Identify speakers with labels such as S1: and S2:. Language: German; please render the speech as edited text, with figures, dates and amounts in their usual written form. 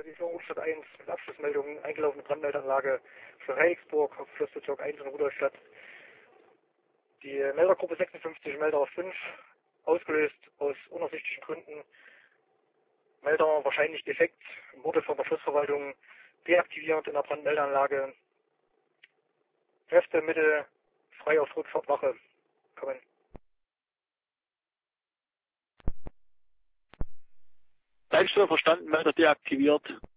S1: die Führung Stadt 1 mit Abschlussmeldungen, eingelaufene Brandmeldanlage für Heiligsburg, Hauptflussbezirk 1 in Rudolstadt. Die Meldergruppe 56, Melder 5, ausgelöst aus unersichtlichen Gründen. Melder wahrscheinlich defekt, wurde von der Flussverwaltung deaktiviert in der Brandmeldeanlage. Kräfte Mitte frei auf Rückfahrtwache kommen.
S2: Leitstelle verstanden, Melder deaktiviert.